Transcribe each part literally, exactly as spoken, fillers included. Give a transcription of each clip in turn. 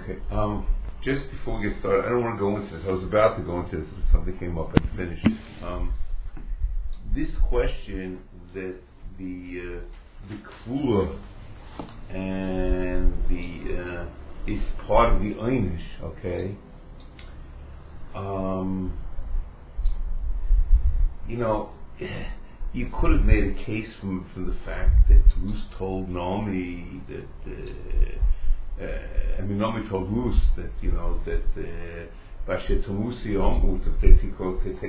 Okay. Um, just before we get started, I don't want to go into this. I was about to go into this, but something came up and finished. Um, this question that the uh, the kvula and the uh, is part of the einish, okay? Um, you know, you could have made a case from from the fact that Rus told Naomi that. Uh, Uh, I mean, Naomi told Rus that, you know, that Bashe Tomusi Omut that they quote that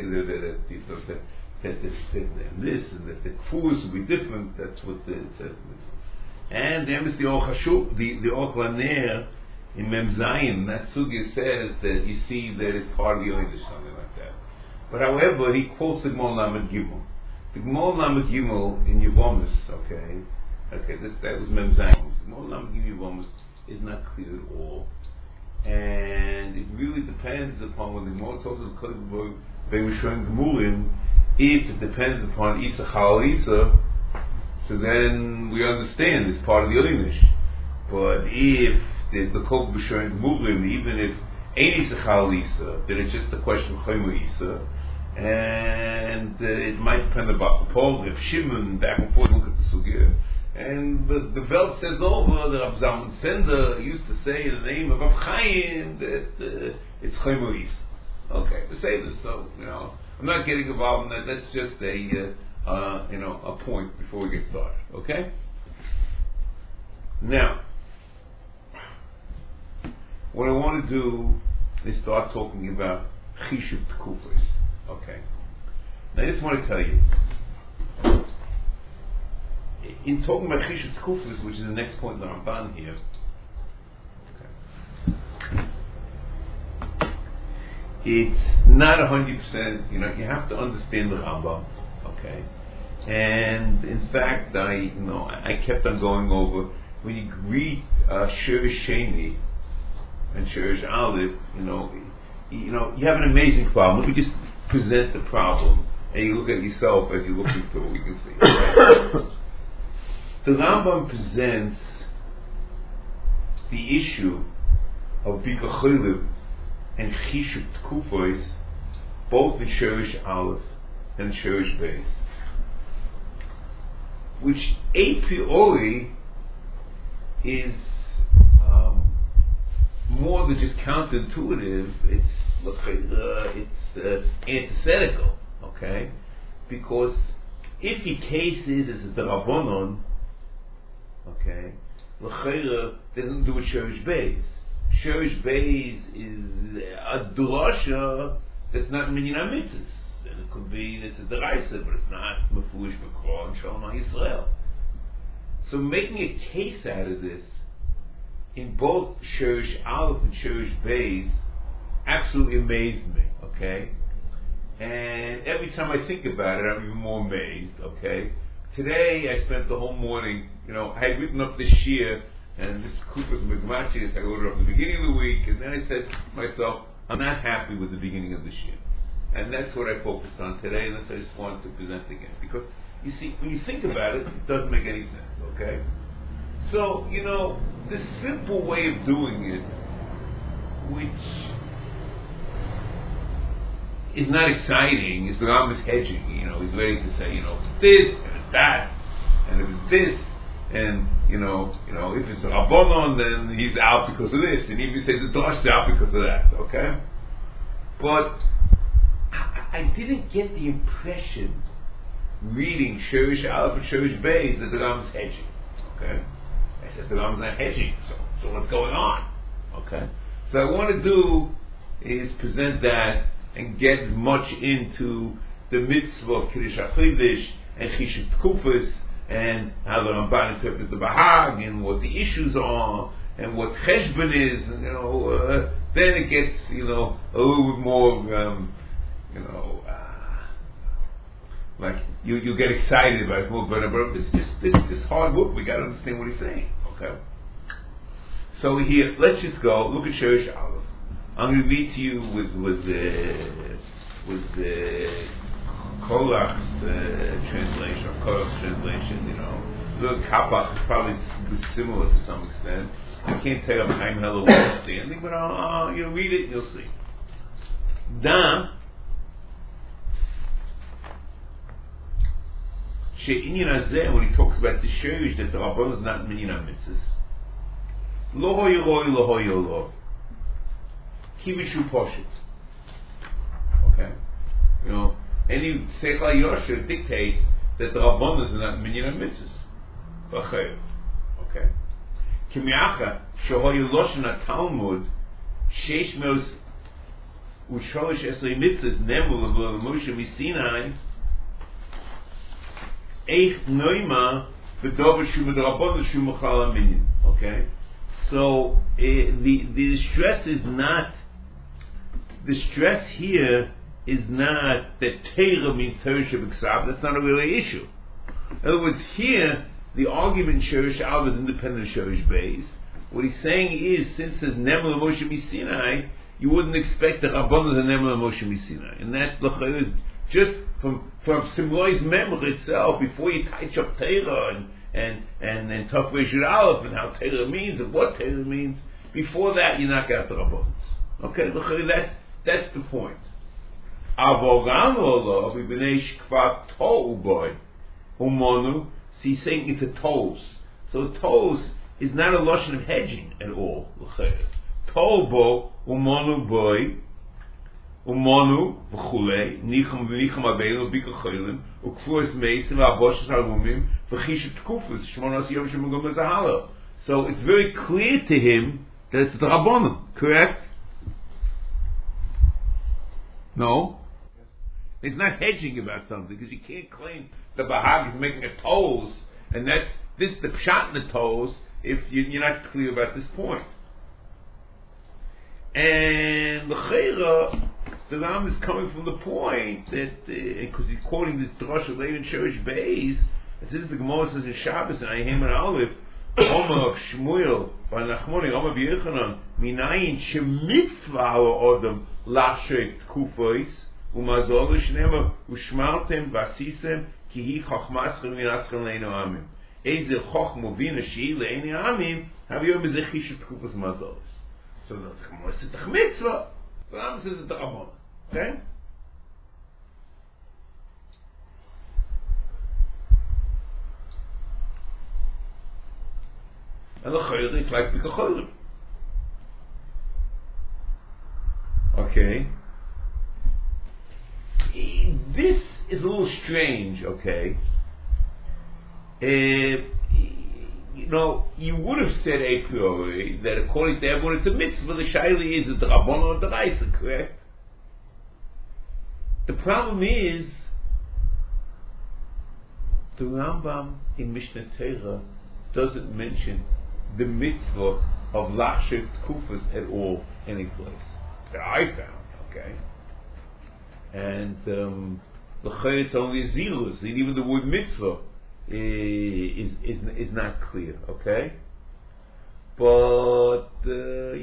this and that the kfus will be different. That's what it says. And then is the Ochashu, the the Ochlaner in Mem Zayin. That sugi says that you see that it's part of the English, something like that. But however, he quotes the Gmor Lamed Gimel. The Gmor Lamed Gimel in Yevomis, okay, okay, that that was Mem Zayin. The Gmor Lamed Gimel Yevomis is not clear at all, and it really depends upon when the Gemara tells us the Gemurim. If it depends upon Isa Chal Isa, so then we understand it's part of the Einish. But if there's the Kol B'Shoin Gemurim, even if ain't Isa Chal Isa, then it's just a question of Chomer Isa, and uh, it might depend about the Paul, if Shimon, back and forth, look at the Sugya. And the, the Welt says over, the Rav Zalman Sender used to say in the name of Rav Chaim that uh, it's Chomer Isa. Okay, to say this, so, you know, I'm not getting involved in that, that's just a, uh, uh, you know, a point before we get started, okay? Now, what I want to do is start talking about Chishuk Tkufos, okay? Now I just want to tell you, in talking about Chishuk Tkufos, which is the next point in the Ramban here, okay, it's not a hundred percent. You know, you have to understand the Rambam, okay. And in fact, I, you know, I kept on going over when you read uh, Shirish Sheni and Shirish Aleph. You know, you know, you have an amazing problem. Let me just present the problem, and you look at yourself as you're looking through. We can see. Right? The Rambam presents the issue of Bika Chilib and Chishuk Tkufos, both in Shirish Aleph and Shirish Beis, which a priori is um, more than just counterintuitive. It's uh, it's uh, antithetical, okay? Because if your case is as a D'Rabbanon, okay, l'chayra doesn't do with Shirish Beis. Shirish Beis is a drasha that's not minyan mitzvahs, and it could be it's a deraisa, but it's not mefush b'kol and shalom Yisrael. So making a case out of this in both Shirish Aleph and Shirish Beis absolutely amazed me. Okay, and every time I think about it, I'm even more amazed. Okay, today I spent the whole morning. You know, I had written up this year. And this Kupas Megmachis, I wrote it up at the beginning of the week, and then I said to myself, I'm not happy with the beginning of this year. And that's what I focused on today, and that's what I just wanted to present again. Because, you see, when you think about it, it doesn't make any sense, okay? So, you know, the simple way of doing it, which is not exciting, is the Rambam is hedging. You know, he's ready to say, you know, it's this, and it's that, and if it's this, and you know, you know, if it's a Rabbanon, then he's out because of this, and even say the Dosh is out because of that. Okay, but I, I didn't get the impression reading Shirish Aleph and Shirish Beis that the Rambam's hedging. Okay, I said the Rambam's not hedging, so so what's going on? Okay, so what I want to do is present that and get much into the mitzvah of Kiddush HaChidush and Chishuk Tkufos, and how the Ramban interprets the Bahag, and what the issues are, and what Cheshbon is, and you know, uh, then it gets, you know, a little bit more, um, you know, uh, like you you get excited about it, more, but it's just it's just hard work. We got to understand what he's saying, okay? So here, let's just go look at Shirish Aleph. I'm going to read to you with with the with the Kolach's uh, translation, Kolach's translation, you know, the kapach is probably similar to some extent. I can't tell you I'm hella understanding, but I'll, uh, you'll read it, you'll see. Da she'inyan hazeh, when he talks about the shirish that the Rabban is not minyan mitzvahs. Lo hoy loy, lo hoy lo. Kivishu poshit. Okay, you know, any seichel yosher dictates that the Rabban is not minyan mitzvahs. B'chayv. Okay. Kimiacha shehoy loshna Talmud sheish meos usholish esrei mitzvahs nemu l'Moshe misinai eich noima v'dover shu v'drabban shu mechal minyan. Okay, so uh, the the stress is not the stress here is not that Torah means Torah sheb'ksav. That's not a really issue. In other words, here the argument Shorish Av is independent of Shorish Beis. What he's saying is, since it's Nemel Moshe Misinai, you wouldn't expect the Rabbanon and Nemel Moshe Misinai, and that is just from from Simloi's memory itself. Before you touch up Torah and and and and Tov Reshut Aleph and how Torah means and what Torah means, before that you knock out the Rabbanons. Okay, that's that's the point. Avogam Olo v'bnei Shkvat Tohu boy Umonu. So he's saying it's a toes. So toes is not a lotion of hedging at all. Tobo umonu boy umonu v'chulei nicham v'nicham abelu b'kacholim ukfuas meisim v'aboshes halumim v'chishut kufus shmonas yom shemugam zahala. So it's very clear to him that it's the Rabbanon, correct? No? It's not hedging about something, because you can't claim the Bahag is making a toes, and that's this is the pshat in the toes if you, you're not clear about this point. And the Chayra, the Ram is coming from the point that because uh, he's quoting this drasha later in Shorish Beis, it says the Gemara says in Shabbos and Ayhem and Aleph, Omer of Shmuel, Vanachmoni, Omer of Yechanan, Minayin shemitzvah our Odom lachshet kufos. Umazol shnema ushmartem vasisem ki hi chochmaschem v'naschem leinu amim. Eizer chochmo v'ina she'i leinu amim haviyom bezeh chishut kufas mazolos. So the Gemara says the mitzvah, the Ram says the Rabbanon. Okay. And the Chayr is like the Kacholim. Okay. This is a little strange, okay? Uh, you know, you would have said a priori that according to everyone it's a mitzvah, the shaili is the Rabbanon or the Raisa, correct? The problem is, the Rambam in Mishnah Torah doesn't mention the mitzvah of Lachshet Kufas at all, any place that I found, okay? And um, the Chayet only is zilus, and even the word mitzvah is is is not clear. Okay, but uh,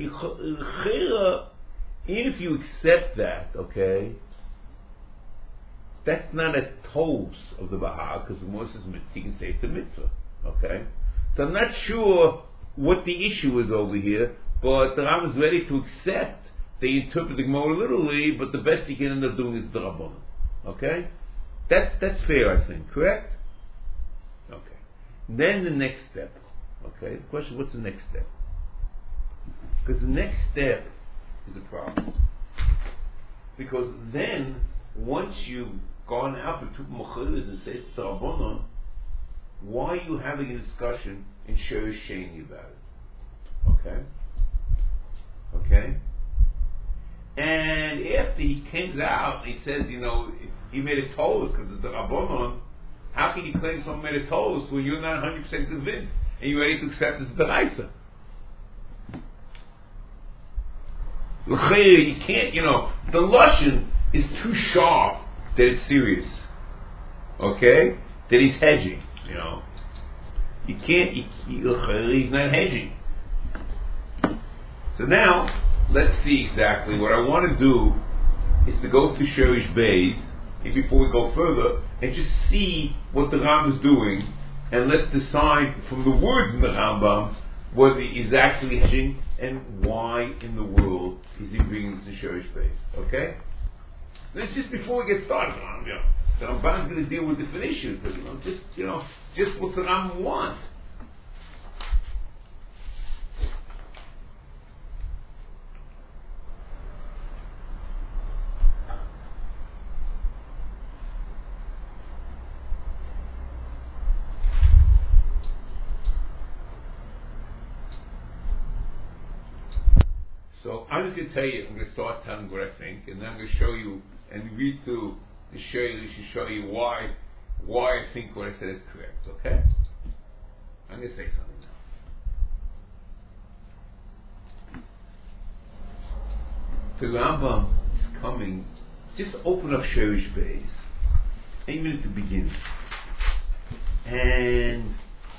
if you accept that, okay, that's not a toes of the Bahag because the Moses mitzvah you can say it's a mitzvah. Okay, so I'm not sure what the issue is over here, but the Ram is ready to accept. They interpret the Gemara literally, but the best you can end up doing is the Rabbanon. Okay? That's that's fair, I think. Correct? Okay. Then the next step. Okay? The question, what's the next step? Because the next step is a problem. Because then, once you've gone out and took Mechilas and said it's the Rabbanon, why are you having a discussion in Shorish Sheni about it? Okay? Okay? And after he comes out and he says, you know, he made a toes because it's the Rabbanon, how can you claim someone made a toes when you're not one hundred percent convinced and you're ready to accept it's the Raisa? You can't, you know, the Lashon is too sharp that it's serious. Okay? That he's hedging, you know. You can't, you, you, he's not hedging. So now, let's see exactly. What I want to do is to go to Shorish Beis, and before we go further, and just see what the Ram is doing, and let's decide from the words in the Rambam whether he's actually hedging and why in the world is he bringing this to Sherish base. Okay? This is just before we get started. You know, the Rambam's going to deal with different issues, but you know, just you know, just what the Rambam wants. So I'm just going to tell you, I'm going to start telling what I think, and then I'm going to show you and read through the Shayla to show you why why I think what I said is correct, okay? I'm going to say something now. The Rambam is coming, just open up Sherish Beis, eight minutes to begin. And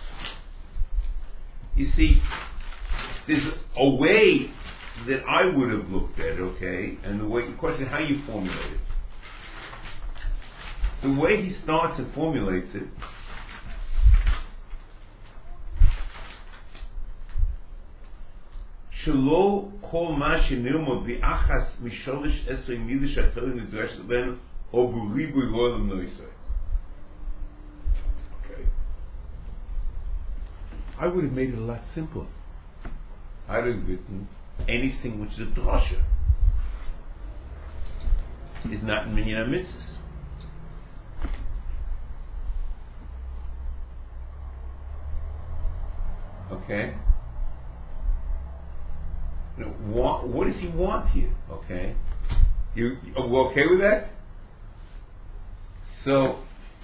you see, there's a way that I would have looked at, okay, and the way, the question, how you formulate it. The way he starts and formulates it, Shelo kol ma shenilmod bi'achas misholish esrei midish atayim nidreshes ben o b'ribui lo'elam noisei. Okay. I would have made it a lot simpler. I'd have written anything which is a drasha is not in minyan mitzvahs. Okay? Now, what, what does he want here? Okay? You, are we okay with that? So,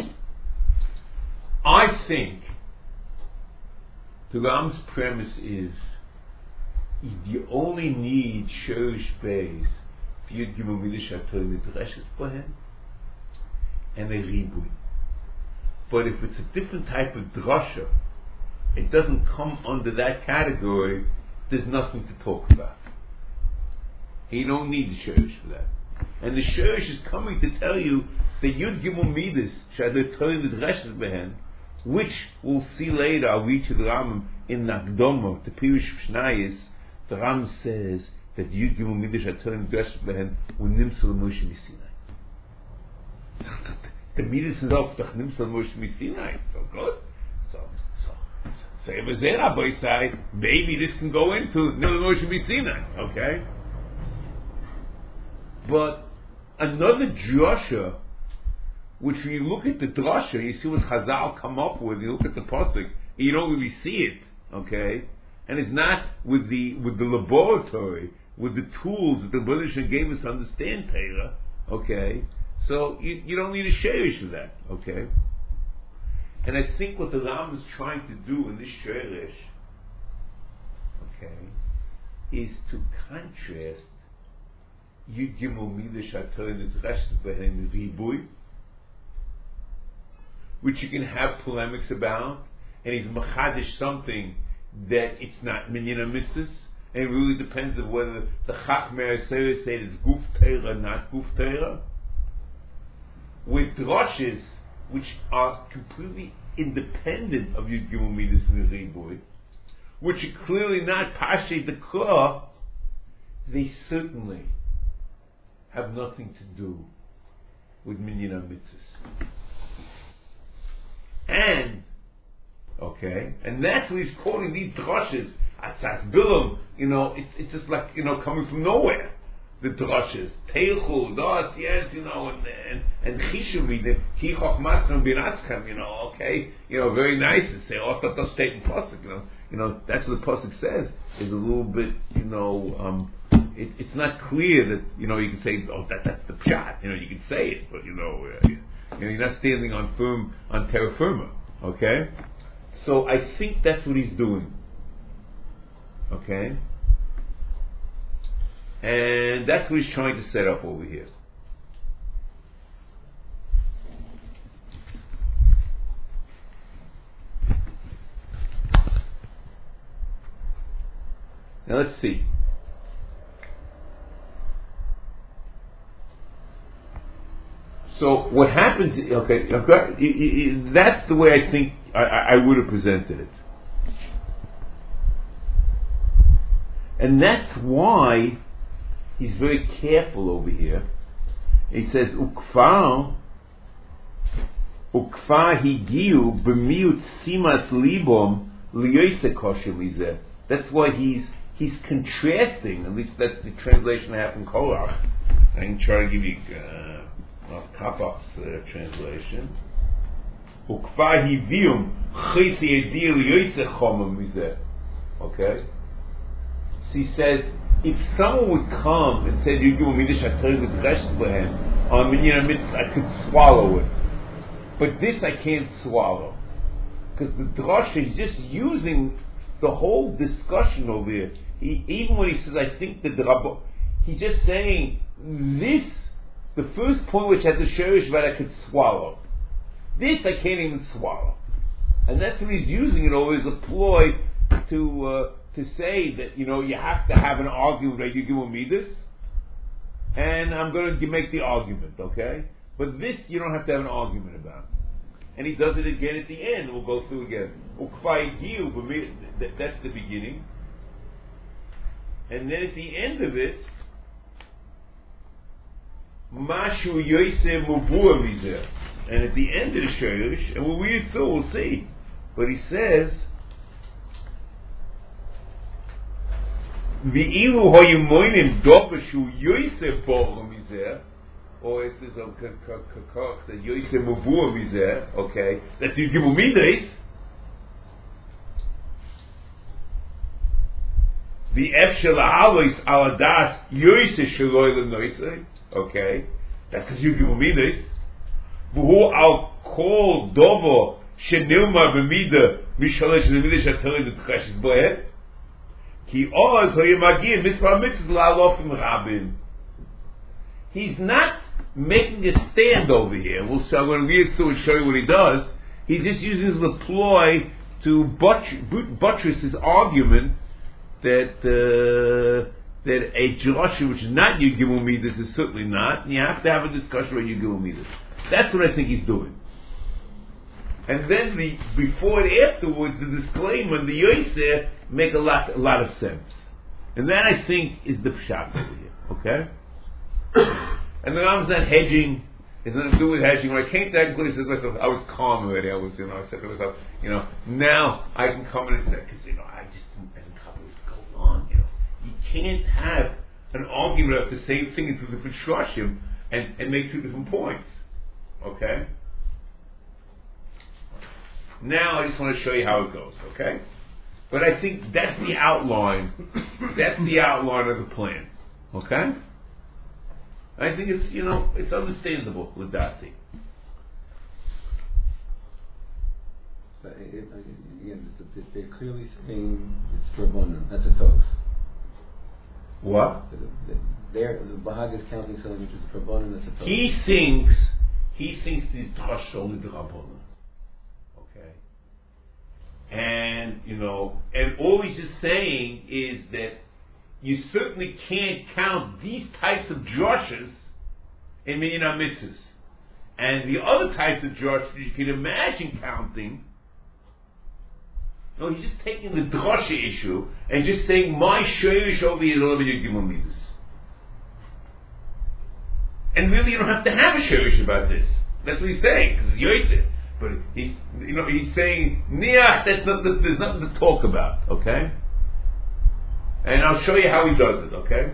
I think the Ram's premise is you only need Sherish Beis for Yud Gimel Midish HaTorah Nidreshes Bohem and a Ribui. But if it's a different type of drasha, it doesn't come under that category, there's nothing to talk about. You don't need the Sherish for that. And the Sherish is coming to tell you that Yud Gimel Midish HaTorah Nidreshes Bohem, which we'll see later, I'll read to the Rambam in Nagdomo, the Pirush Shnayis. The Ram says that Yud Gimel Midish HaTorah Nidreshes Bohem u'nimtzah l'Moshe Misinai. The Midish itself doch nimtzah l'Moshe Misinai. So good. So, so, so it was there, Rabbi say, maybe this can go into Moshe Misinai. Okay? But another drasha, which when you look at the drasha, you see what Chazal come up with, you look at the pasuk, you don't really see it. Okay? And it's not with the with the laboratory, with the tools that the Rebbeinu gave us to understand Torah, okay? So you, you don't need a sherish for that, okay? And I think what the Ram is trying to do in this sherish, okay, is to contrast Yud Gimel Midish HaTorah Nidreshes Bohem Ribui, which you can have polemics about, and he's machadish something that it's not minyan mitzvahs, and it really depends on whether the Chachmei Aseret say it's guf Torah, not guf Torah. With drashes, which are completely independent of Yud Gimel Midish and Ribui, which are clearly not Pashay Dekra, they certainly have nothing to do with minyan mitzvahs. And okay, and that's what he's calling these drushes. Atzas Bilam, you know, it's it's just like, you know, coming from nowhere. The drushes, Teichu, Das, yes, you know, and and and Chishumi, the Ki Chochmatzchem Binatzchem, you know, okay, you know, very nice to say, oh, that does state in pasuk, you know, you know, that's what the pasuk says. Is a little bit, you know, um, it, it's not clear that, you know, you can say, oh, that that's the pshat, you know, you can say it, but you know, uh, you know, you're not standing on firm on terra firma, okay. So I think that's what he's doing. Okay? And that's what he's trying to set up over here. Now let's see. So what happens? Okay, okay, that's the way I think I, I would have presented it. And that's why he's very careful over here. He says, Ukfar, Ukfar higiu b'miut simas libom liyoyse kosher mizeh. That's why he's he's contrasting, at least that's the translation I have from Korach. I can try to give you uh, Kapach's uh, translation. Ukfar hivium chesi edir liyoyse chomer mizeh. Okay? So he says, if someone would come and say, "You give me this, I tell you the rest of him," I mean, you know, I could swallow it, but this I can't swallow because the drasha is just using the whole discussion over here. He, even when he says, "I think that the Rabbo," he's just saying this. The first point which had the sherish that I could swallow, this I can't even swallow, and that's what he's using it over as a ploy to. Uh, to say that, you know, you have to have an argument that you give me this, and I'm going to make the argument, okay? But this you don't have to have an argument about. And he does it again at the end. We'll go through again. That's the beginning. And then at the end of it, Mashu Yosef Mubua Mizeh. And at the end of the Shirish, and we'll read it through, we'll see. But he says, V'ilu hoyimonim dopashu Yosef Boru Mizeh, or it says on Kakach that Yosef Mubua Mizeh, okay, that you give me this. The Efshel Alois Aladas Yosef Shaloi Lenoisei, okay, that's because you give me this. V'hu al kol dovo shenilma b'mida mishalesh l'mida shatari d'tchashes bohet. He's not making a stand over here. We'll so I'm going to read through and show you what he does. He's just using the ploy to buttress his argument that uh, that a drasha which is not Yigimul Midas is certainly not, and you have to have a discussion about Yigimul Midas. That's what I think he's doing. And then the before and afterwards, the disclaimer, the Yosef, make a lot, a lot of sense. And that, I think, is the pshat over here. Okay? And the Rambam's not hedging. It's nothing to do with hedging. When I came to that conclusion, I myself, I was calm already. I was, you know, I said to myself, you know, now I can come in and say, because, you know, I just didn't, I didn't cover what's going on, you know. You can't have an argument about the same thing in two different shloshim and, and make two different points. Okay? Now I just want to show you how it goes, okay? But I think that's the outline. That's the outline of the plan. Okay? I think it's, you know, it's understandable with Dati. But it, it, again, it's a, they're clearly saying it's Drabonim. That's a toast. What? They're, the Bahag is counting something which is Drabonim. That's a toast. He thinks, he thinks these Drash only Drabonim. And, you know, and all he's just saying is that you certainly can't count these types of drushes in Minyan HaMitzvahs. And the other types of drushes you can imagine counting, you know, he's just taking the drusha issue and just saying, my shirish over here is all your Gimel Midas. And really you don't have to have a shirish about this. That's what he's saying, because it's Yosef. But he's, you know, he's saying, Niach, that's not, there's nothing to talk about, okay? And I'll show you how he does it, okay?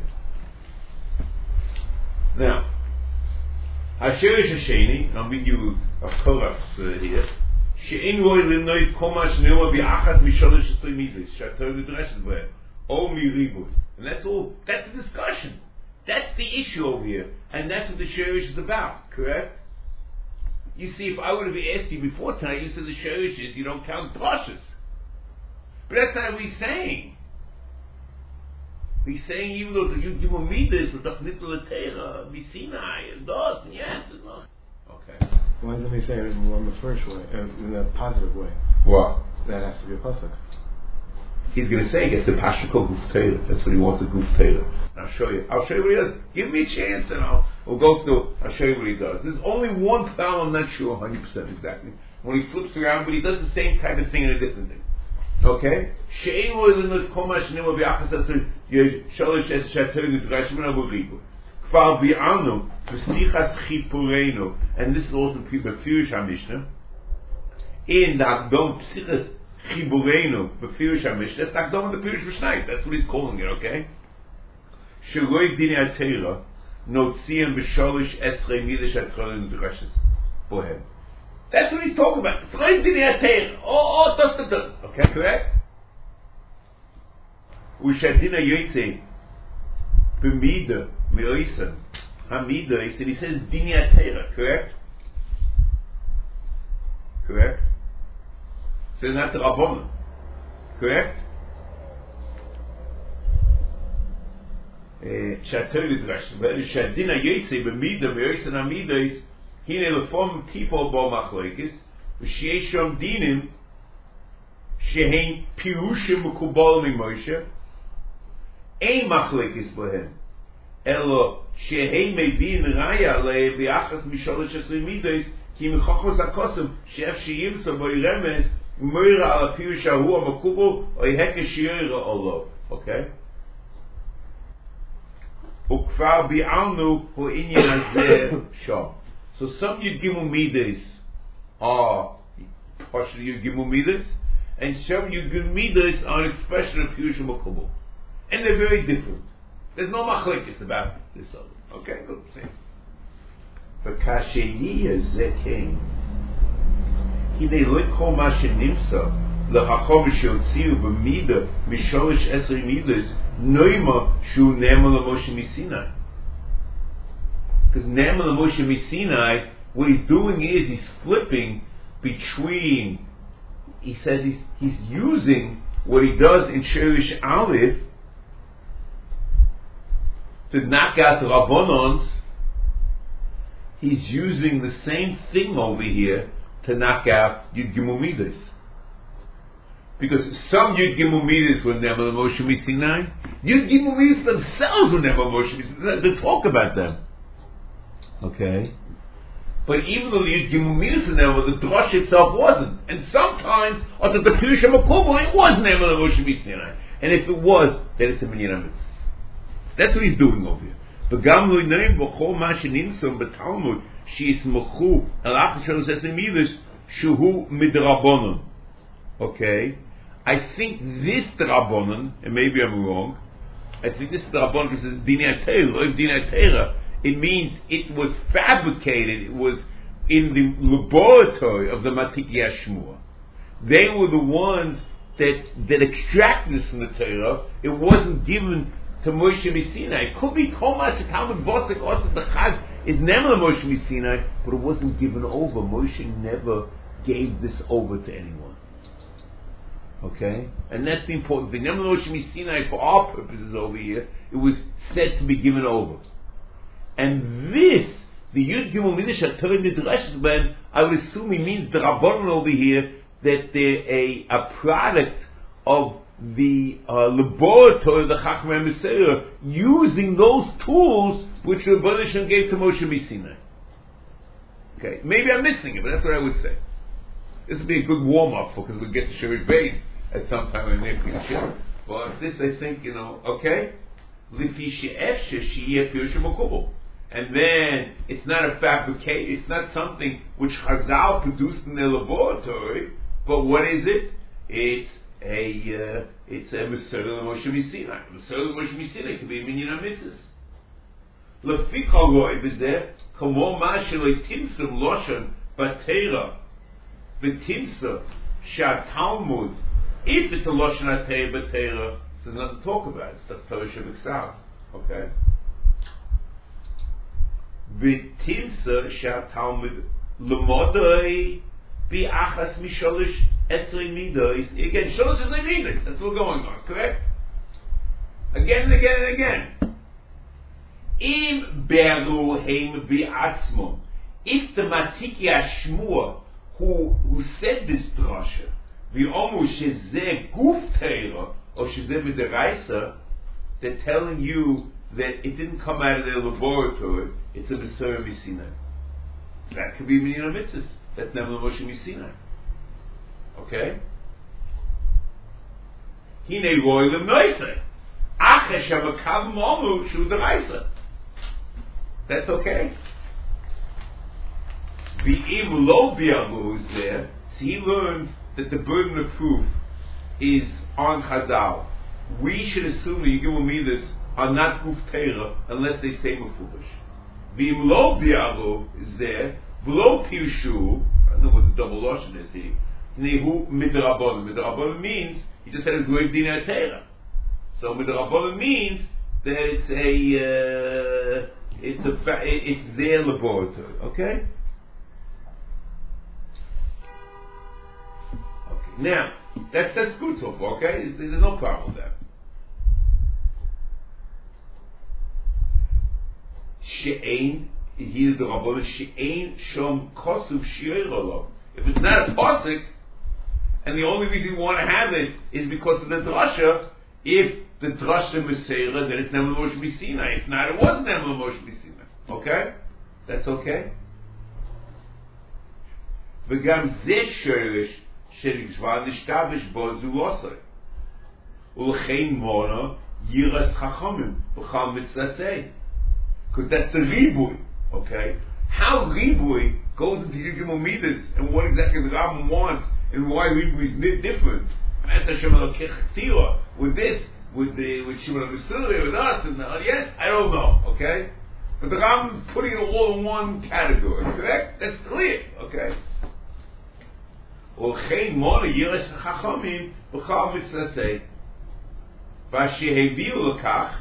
Now, Hasherish Hasheni, I'll read you a Korach's uh, here. She'en roi l'nois koma shneoma bi'achas misholosh esrei midas, shator l'dreshes b'eh, o miribut. And that's all, that's the discussion. That's the issue over here. And that's what the Sherish is about, correct? You see, if I would have asked you before tonight, you said the sherish is you don't count drushes. But that's not what he's saying. He's saying even though you give me this with the Nitla Sinai and those and yes and no. Okay. Why doesn't he say it in the first way, in a positive way? What? That has to be a pasuk. He's going to say it's the Pashako Guf Taylor. That's what he wants, a Guf Taylor. I'll show you. I'll show you what he does. Give me a chance and I'll we'll go through. I'll show you what he does. There's only one problem I'm not sure one hundred percent exactly. when he flips around, but he does the same kind of thing in a different thing. Okay? She'ein lo ilinus kol ma shenimah b'achas asur shalosh es she'ater nidrashim min abuchibu. Kvar bi'anu v'snichas chipureinu, and this is also the Pirush HaMishnah. In the Akdom Psichas Chibureinu, the Pirush HaMishnah, that's the Akdom and the Pirush Mishnah. That's what he's calling it. Okay? Sheloi Dinei HaTeira Notziim b'shalosh esrei midas atcholim nidrashim bohem. That's what he's talking about. It's right in the Atayr. Oh, oh, that's the okay, correct? Ushadina Yoitze B'mida Me'oisan Hamida, he said, he says Dini Atayr, correct? Correct? So not the Rabbanon, correct? Shatayr Midrash. Ushadina Yoitze B'mida Me'oisan Hamida is Hine lefom tipo bo machlekes, v'shei shom dinim shehein pirushim mekubalim Moshe, ein machlekes bohem, elo shehein meibin raya le v'achas misholosh esrei midos ki mechachos hakosim she'ef sheyimsa boi remes moira ala pirush hahu hamekubal oy hekesh yoyra olo. Okay? Ukvar bi'alnu hu inyan hazeh shom. So some Yud Gimel Midas are partially Yud Gimel Midas, and some Yud Gimel Midas are an expression of Pirush Makubal. And they're very different. There's no machlekes about this other. Okay, good. See. But Kasheni Zekein, Hine Lekol Ma Shenimsa LeHachom Sheotziu B'Mida Misholish Esrei Midas Noima Shu Ne'eman LaMoshe Misinai. Because Ne'eman Moshe Misinai, what he's doing is he's flipping between. He says he's he's using what he does in Sherish Aleph to knock out the Rabbanons. He's using the same thing over here to knock out Yud Gimel Midas. Because some Yud Gimel Midas were Ne'eman Moshe Misinai. Yud Gimel Midas themselves were Ne'eman Moshe Misinai. They talk about them. Okay, but even though the Yud Gimel Midas in there, the Drush itself wasn't, and sometimes under the Pirush HaMakubal it was Ne'eman Moshe Misinai, and if it was, then it's a Minyan HaMitzvah. That's what he's doing over here. V'gam lo yneim v'chol ma sheninsom b'Talmud she'yismachu al achas shalosh esrei midas shehu midrabanon. Okay, I think this drabanon, and maybe I'm wrong. I think this drabanon because it's Dinei Atayr, lo Dinei Atayr. It means it was fabricated, it was in the laboratory of the Matitya Shmua. They were the ones that, that extracted this from the Torah. It wasn't given to Moshe Misinai. It could be Thomas, Talmud Bosek, also the Chaz is never Moshe Misinai, but it wasn't given over. Moshe never gave this over to anyone. Okay? And that's the important thing. Never Moshe Misinai, for our purposes over here, it was said to be given over. And this, the Yud Gimel Midas HaTorah Midrash Ben, I would assume he means the Rabbanon over here, that they're a, a product of the uh, laboratory of the Chachmei Messiah, using those tools which the Rebbeinu Shem gave to Moshe Misinai. Okay, maybe I'm missing it, but that's what I would say. This would be a good warm-up, because we'll get to Shevet Beis at some time in the future. But this, I think, you know, okay? Lifi she'ef she'yeh pirush makubal. And then it's not a fabricate, it's not something which Chazal produced in their laboratory, but what is it? It's a uh, it's a Mesorah Moshe Misinai. Mesorah Moshe Misinai could be a Minyan HaMitzvahs. Lefik haroi b'zeh kamo ma shelo timsum loshan b'teira v'timsa she'atalmud. If it's a loshan atei b'teira, so there's nothing to talk about. It's the Torah Shebiksav. Okay. V'timsa she'atalmud lemodai bi'achas misholish esrei midos. Again, sholosh esrei midos. That's what's going on. Correct? Again and again and again. Im beru heim bi'atzmon. If the Matitya Shmua who who said this drasha, v'omu shezeh guf teira or shezeh midaraisa, they're telling you that it didn't come out of their laboratory. It's a Mesorah Misinai. That could be Minyan HaMitzvahs. That's Nevel Moshe Misinai. Okay? Hine roy lem noise. Ache shavakav momu shu deraisa. That's okay. V'im lo bi'amu is there, so he learns that the burden of proof is on Chazal. We should assume that Yigimel Midas are not Guf Teira unless they say Mefulish. V'im lo bi'amu is there, v'lo pirshu, I don't know what the double lotion is here, nehu midrabon. Midrabon means, he just said it's Goyim Dina Teira. So midrabon means that it's a, uh, it's a, fa- it's their laboratory, okay? Now, that's that's good so far, okay? There's, there's no problem with that. She'ein, here's the Rabbana, she'ein shom kosuv shi'erolov. If it's not a posik, and the only reason you want to have it is because of the drasha, if the drasha meseira, then it's Nevel Moshe Misinai. If not, it wasn't Nevel Moshe Misinai. Okay? That's okay? V'gam zeh shorish שנקשבה נשתבש בו זו עושה ולכן מונה yiras chachamim b'chal mitzasei, because that's the ribui. Okay, how ribui goes into Yigimel Midas and what exactly the Rambam wants and why ribui is different. As Hashem Elokeich with this, with the with Shimon HaMesuri, with us, and uh, yes, I don't know. Okay, but the Rambam is putting it all in one category. Correct? That's clear. Okay. Olchein mona yiras chachamim b'chal mitzasei. V'asheheviu l'kach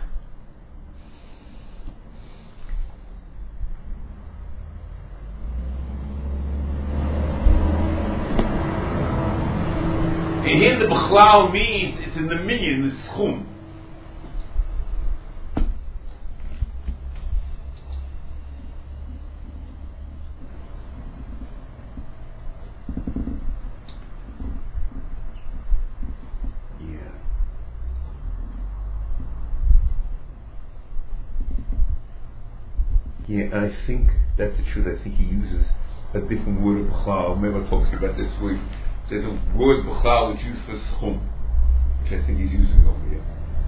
and here the b'chlal means it's in the minyan, the schum. Yeah, and I think that's the truth. I think he uses a different word of b'chlal. Maybe I'll talk to you about this week. There's a word b'chlal which is used for schum, which I think he's using over here.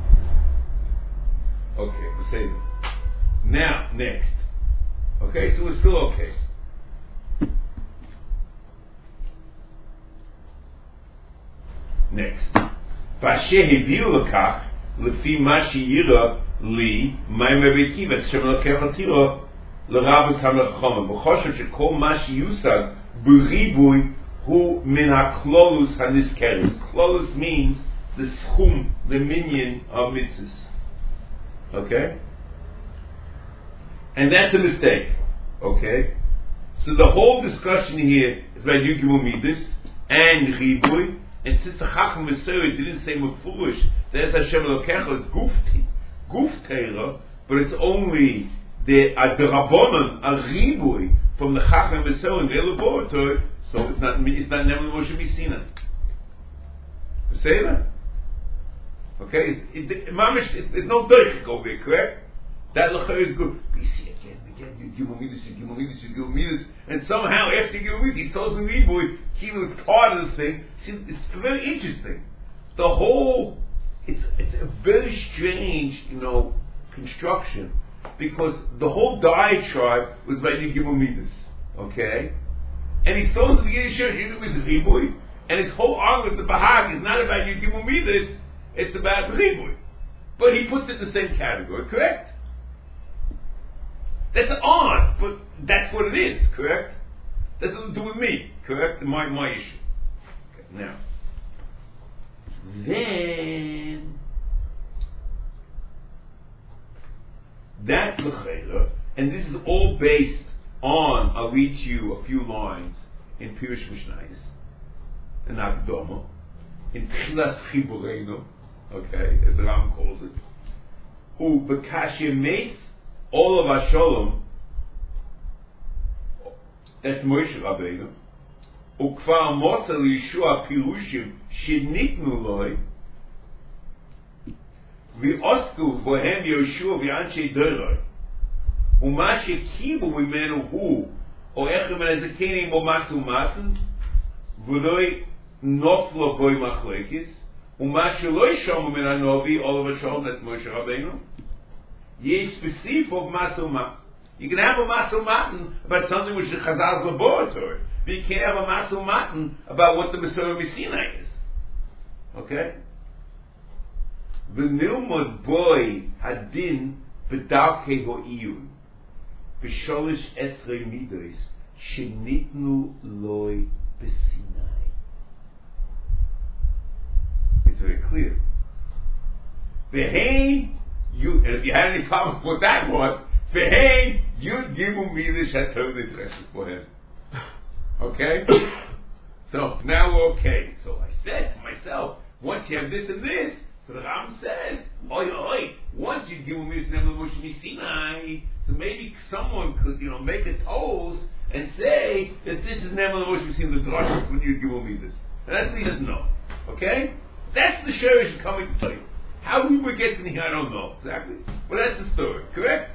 Okay, we'll say that. Now, next. Okay, so we're still okay. Next. V'asher heviu l'kach lefi ma she'yira li ma'amer b'kiva Hashem Elokeich atiro l'rabos hamechomim v'choshev shekol ma sheyusag b'ribui hu min ha'klolus haniskeres. Klolus means the schum, the minyan of mitzvahs. Okay? And that's a mistake. Okay? So the whole discussion here is about Yigimel Midas and ribui, and since the Chacham Mesorah didn't say Mefurush, that's Hashem Elokeich, it's gufti. Gufteira, but it's only the Adrabonon, a ribui from the Chacham Mesorah in their laboratory, so it's not it's not Nevel Moshe Misinai. You say that? Okay, it's, it, mamish, it, it's no doichik over here, correct? That lachar is good. But you see again, again, you Gimel Midas, you Gimel Midas, you Gimel Midas, and somehow after Gimel Midas, he tells the ribui, Kilo is part of this thing. See, it's very interesting. The whole It's it's a very strange, you know, construction, because the whole diatribe was by Yigimel Midas, okay? And he throws the Yiddish Yiddish Ribui, and his whole argument, the Bahag, is not about Yigimel Midas, it's about Ribui. But he puts it in the same category, correct? That's odd, but that's what it is, correct? That's nothing to do with me, correct? My my issue. Okay, now. Then that's l'chayla, and this is all based on, I'll read to you a few lines in Pirush Mishnayos, in Akdama, in Tchilas Chibureinu, okay, as the Ram calls it, who Bekashia Meis, all of Hashalom, that's Moshe Rabbeinu, וכבר מוסר לישוע פירושים שניתנו לו ועוסקו בהם יהושע ואנשי דורוי ומה שקיבלו ממנו הוא או איך מן הזקנים או משהו מתן, ולא נופלו בוי מחלקס, ומה שלא ישום מן הנובי, all of a sudden, that's Moshe Rabbeinu, ye specific of muscle mat. You can have a muscle matan about something which the Chazal's laboratory, but you can't have a muscle matan about what the Messiah Sinai is. Okay? V'nilmod boy hadin b'darkei ho'iyun b'sholish esrei midos shenitnu loy b'Sinai. It's very clear. V'hei you, and if you had any problems with what that was, v'hei yud gimel midos hatov nidreshes for him. Okay? So now we're okay. So I said to myself, once you have this and this, so the Ram says, oi oi, once you give me this name of Moshe Sinai, so maybe someone could, you know, make a toast and say that this is name of Moshe Sinai, the drasha when you give me this. And that's what he doesn't know. Okay? That's the sherish coming to tell you. How we would get in here, I don't know exactly. But that's the story, correct?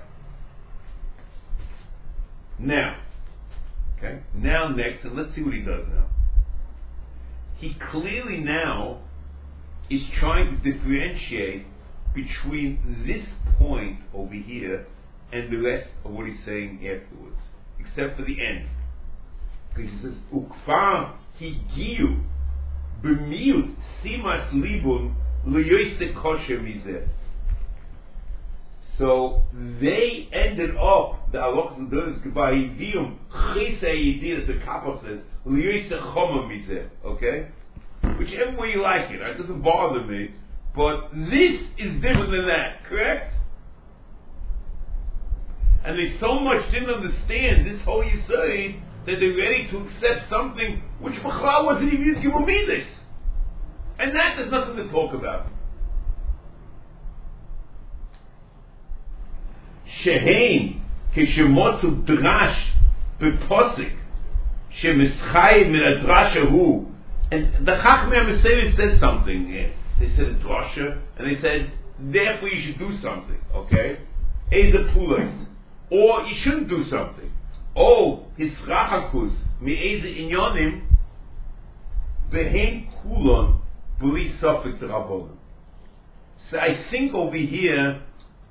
Now, okay, now next, and let's see what he does now. He clearly now is trying to differentiate between this point over here and the rest of what he's saying afterwards, except for the end. Because he says, Ukfar higiu b'miut simas libun l'yoyse kosher mizeh. So they ended up, the halachas and doers by hidiyum chise yidiyah, as the Kappa says, l'yoyse choma mizeh. Okay? Whichever way you like it, it doesn't bother me, but this is different than that, correct? And they so much didn't understand this whole Yisrael that they're ready to accept something which Bechla wasn't even given me this. And that there's nothing to talk about. Shehein kishemotzu drash beposik shemischai min adrasha hu. And the Chachmei HaMesaved said something here. They said a drasha, and they said, therefore you should do something, okay? Eze pulos. Or you shouldn't do something. Oh, his rachakus, mi eze inyonim, behem kulon, b'li sofek d'rabonim. So I think over here,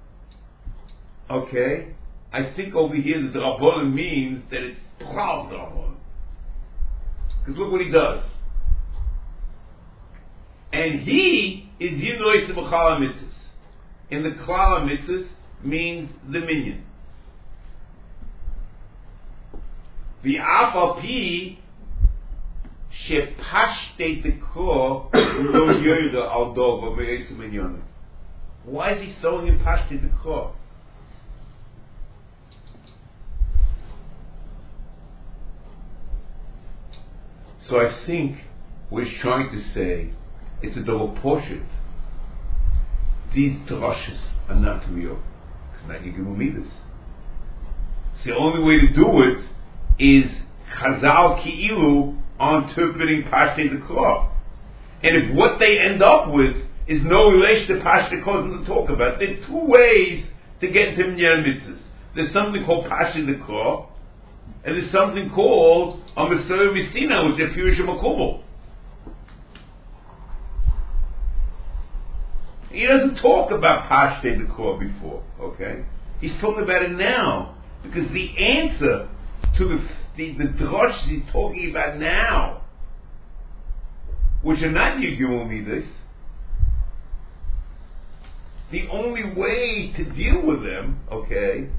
okay, I think over here that the Rabbonim means that it's proud Rabbonim. Because look what he does. And he is Yinois the B'chal HaMitzvahs. And the Klal HaMitzvahs means the minion. V'af al pi shepashte dekor lo yoyda al dova v'esu minyonim. Why is he sewing in pashte dekor? So I think what he's trying to say, it's a double portion. These drushes are not real. It's not Yigimul Midas. So the only way to do it is Chazal Ki'ilu on interpreting Pashte Dekor. And if what they end up with is no relation to Pashte Dekor to talk about, there are two ways to get into Minyan Mitzvahs. There's something called Pashte Dekor, and there's something called a Messiah Misina, which is a Pirush Makumel. He doesn't talk about Pashte Dekor before, okay? He's talking about it now, because the answer to the the, the drush he's talking about now, which are not Yigimul Midas, the only way to deal with them, okay,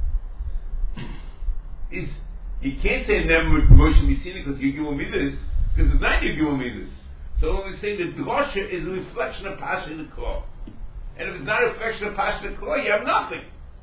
is you can't say them with Moshe Misina because Yigimul Midas, because it's not Yigimul Midas. So when we say the drasha is a reflection of Pashte Dekor, and if it's not a reflection of Pashte Dekor, you have nothing.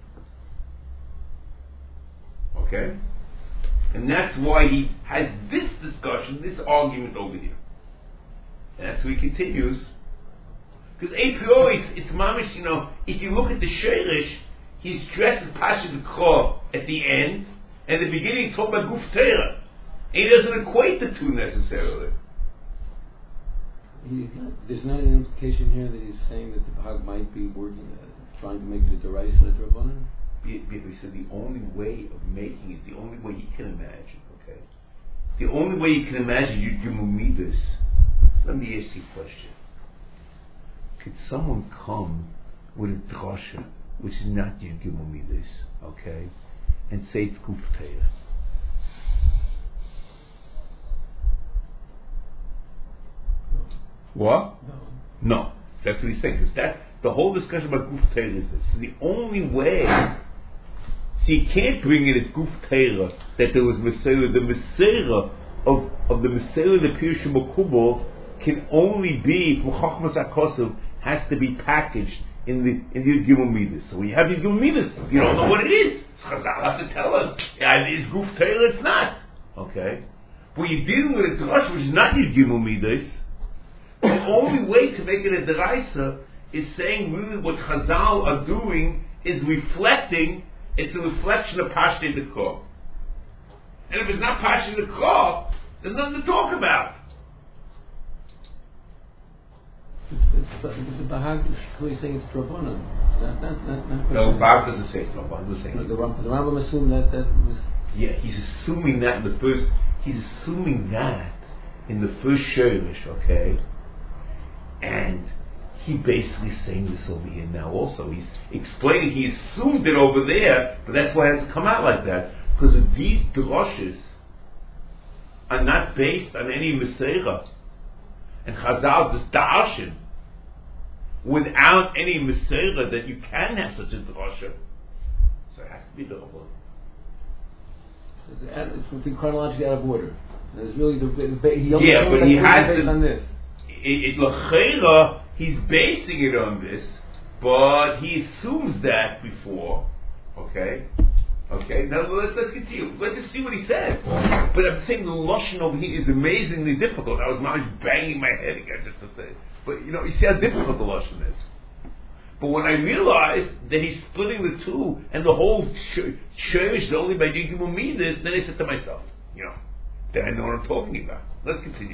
Okay? And that's why he has this discussion, this argument over here. And that's why he continues. Because a priori, it's, it's mamish, you know, if you look at the Sheirish, he stresses Pashte Dekor at the end, and at the beginning he's talking about Guf Teira. And he doesn't equate the two necessarily. He, there's not an implication here that he's saying that the Bahag might be working, uh, trying to make it a Deraisa Drabanan? He said the only way of making it, the only way he can imagine, okay? The only way you can imagine Yud Gimel Midas. Let me ask you a question. Could someone come with a drasha, which is not Yud Gimel Midas, okay, and say it's Guf Teira? What? No. No. That's what he's saying. Because that the whole discussion about Guf Teira is this. So the only way, so you can't bring in as Guf Teira that there was Meseira. The Meseira of, of the Meseira, the Pirush Makubal, can only be from Chachmas HaKosav, has to be packaged in the in the Yud Gimel Midas. So when you have Yud Gimel Midas, you don't know what it is. Chazal have to tell us. Yeah, it is Guf Teira, it's not. Okay? But you're dealing with a Drash which is not Yud Gimel Midas. The only way to make it a deraisa is saying really what Chazal are doing is reflecting, it's a reflection of Pashti Dekor. And if it's not Pashti Dekor, there's nothing to talk about. It's the Bahag is clearly saying it's Drabonon. Not, not, not, not No, Bahag doesn't say it's Drabonon. Doesn't say the, it. the, the Rambam assumed that that was. Yeah, he's assuming that in the first, he's assuming that in the first Sherish, okay? And he basically saying this over here now also. He's explaining, he assumed it over there, but that's why it has to come out like that. Because of these droshes are not based on any Meseira. And Chazal is darshan without any Meseira that you can have such a drosha. So it has to be the Rabbon. It's something chronologically out of order. There's really the, the, the he only yeah, but he has based to, on this. It, it l'cheira, he's basing it on this, but he assumes that before. Okay, okay. Now let's let's continue. Let's just see what he says. But I'm saying the lashon over here is amazingly difficult. I was now banging my head again just to say. But you know, you see how difficult the lashon is. But when I realized that he's splitting the two and the whole church is only by Yud Gimel Midas, then I said to myself, you know, then I know what I'm talking about. Let's continue.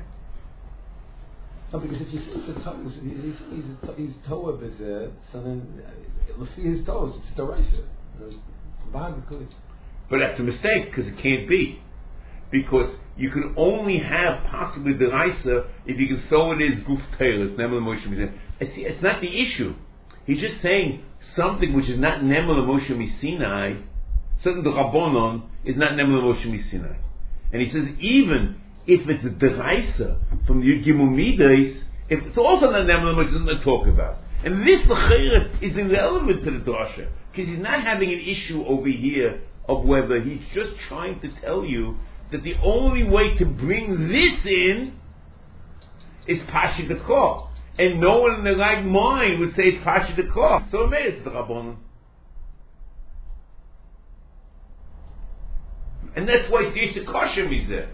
No, because if you see the to- he's he's a, he's Toa Bezeh, so then uh, his toes it's a deraisa. Bahag is clear. But that's a mistake because it can't be, because you can only have possibly deraisa if you can throw it as Guf Teira. It's Nemel Moshe Misinai. See, it's not the issue. He's just saying something which is not Nemel Moshe Misinai. Something the Rabbonon is not Nemel Moshe Misinai, and he says even if it's a deraisa from the Yud Gimel Midas, if it's also not Nemel Moshe, something to talk about. And this l'cheira is irrelevant to the drasha because he's not having an issue over here of whether he's just trying to tell you that the only way to bring this in is Pashi Dekor. And no one in their right mind would say it's Pashi Dekor. So it made it the Rabbanon. And that's why it's Yisha Kosher Mizeh.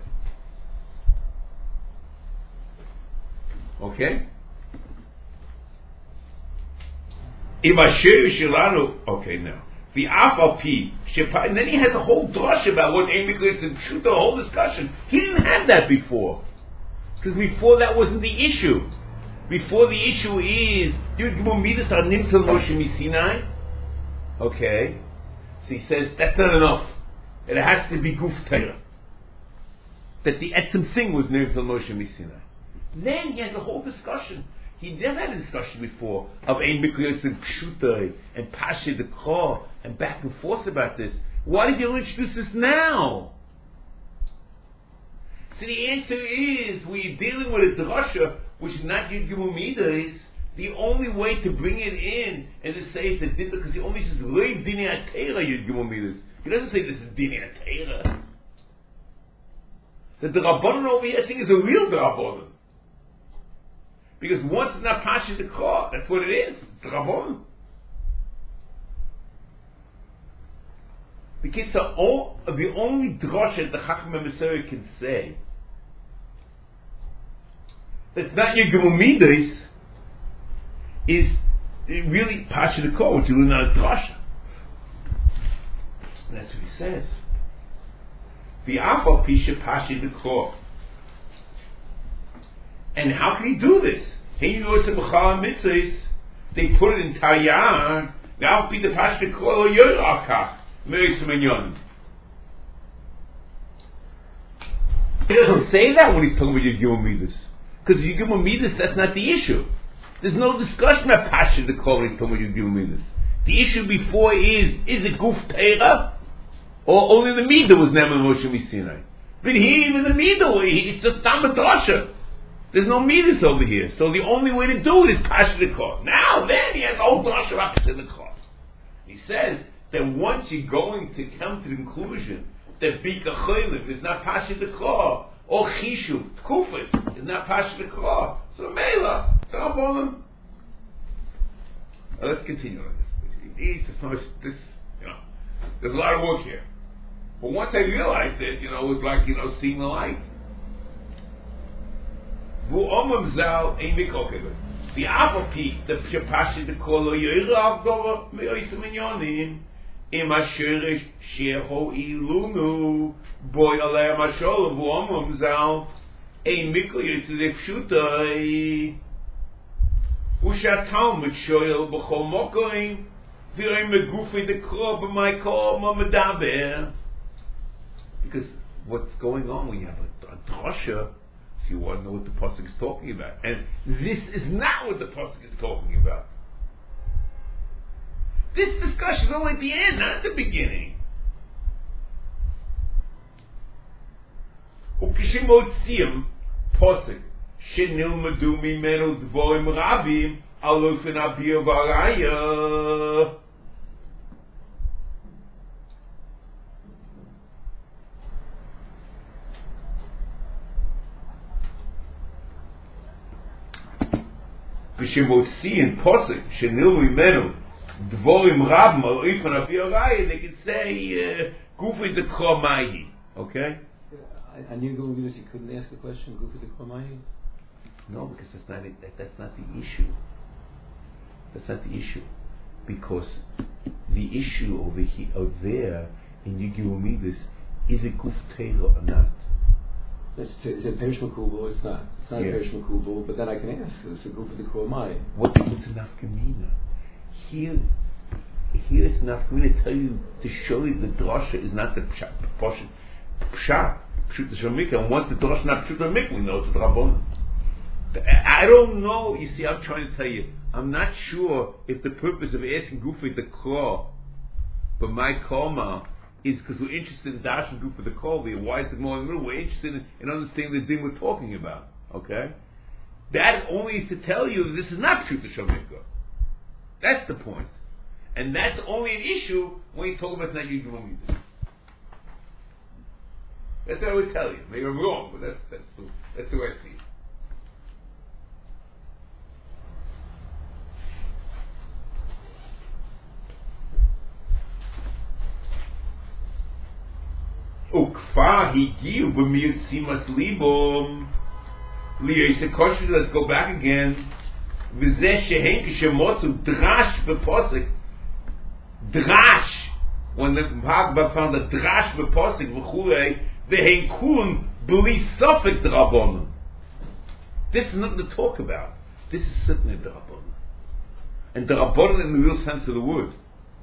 Okay? Okay, now. The Afal P, and then he has a whole drush about what Amy Gleason and shoot the whole discussion. He didn't have that before. Because before that wasn't the issue. Before the issue is, okay? So he says, that's not enough. It has to be Guf Teira. That the Etzem thing was Nimtzal Moshe Misinai. Then he has a whole discussion. He never had a discussion before of Ein Mikriyos and Pshutai and Pasha Dekor and back and forth about this. Why did you introduce this now? So the answer is, we're dealing with a drasha which is not Yud Gimel Midas. The only way to bring it in and to say it's a din, because he only says Reiv Dini Atera Yud Gimel Midas. He doesn't say this is Dini Atera. That the Rabbanon over here I think is a real Rabbanon. Because once it's not Pasha Dekor, that's what it is. It's Rabbanon. The kids are all, the only drasha the Chacham Mesorah can say that's not your Gimel Midas is really Pasha Dekor, which is not a drasha. And that's what he says. The Afal Pisha Pasha Dekor. And how can he do this? They put it in Taryag, Now, be the Pashta Kol Yoyakach, Meis Minyan. He doesn't say that when he's talking about Yigum Midas. Because Yigum Midas, that's not the issue. There's no discussion about Pashta the Kol when he's talking about Yigum Midas. The issue before is, is it Guf Teira? Or only the Midah was Neman Moshe Misinai? But here, even the Midah, it's just Tamadasha. There's no Midas over here. So the only way to do it is Pashta the Kol. Now, then, he has a whole Dasha about Pashta the Kol. He says that once you're going to come to the conclusion that Bika Cholim is not Pashta the Kol, or Chishu, Kufis, is not Pashta the Kol, so Mela, stop on them. Now, let's continue on this. You need to finish this, you know, there's a lot of work here. But once I realized it, you know, it was like, you know, seeing the light. Vu omam zal ein mikokele. The apopi, the pshapashi the kolo yoyra avdova meoysim minyonim im asherish sheho ilunu boy alei mashol vu omam zal ein mikoyis the pshutai ushatal mit shoyel b'chol mokoim v'rei megufi the kro b'may kol mamadaber. Because what's going on when you have a, a drasha, so you want to know what the pasuk is talking about, and this is not what the pasuk is talking about. This discussion is only at the end, not at the beginning. Ukishimotziim pasuk shenilmadu mimenu dvorim rabim alufin abir varaya. B'shemotziin posik shenil mimenu dvorim rabim al ifan abiyarayah, they can say gufi de kromayi. Okay. And you go with this. You couldn't ask a question. Gufi de kromayi. No, because that's not it. That, that's not the issue. That's not the issue, because the issue over here, out there in Yigum Midas, is it guf teira or not? It's, it's a Perish Makubal, it's not. It's not yeah. a Perish Makubal, but then I can ask, it's a goof of the Kurmai. What, what's a nafkamina? Here, here it's nafkamina to tell you, to show you the drasha is not the pshat, pshat, pshat, pshat the shamika, and once the drasha not pshat the mikvah, we know it's the rabbon. I don't know, you see, I'm trying to tell you, I'm not sure if the purpose of asking Gufi the Kro, but my Koma, is because we're interested in Dash and Gufi the Kro. Why is it more in the middle? We're interested in, in understanding the thing we're talking about. Okay? That only is to tell you that this is not Pshuta Shamika. That's the point. And that's only an issue when you talk about not you doing this. That's what I would tell you. Maybe I'm wrong, but that's, that's, the, that's the way I see it. Ukfa higiu b'miut simas libom liyose kosher. Let's go back again. V'zeh shehen k'shemotzu drash b'posik. Drash. When the Hagba found a drash b'posik v'chulei v'hen kun b'li sofek d'rabbonon. This is nothing to talk about. This is certainly d'rabbonon, and d'rabbonon in the real sense of the word.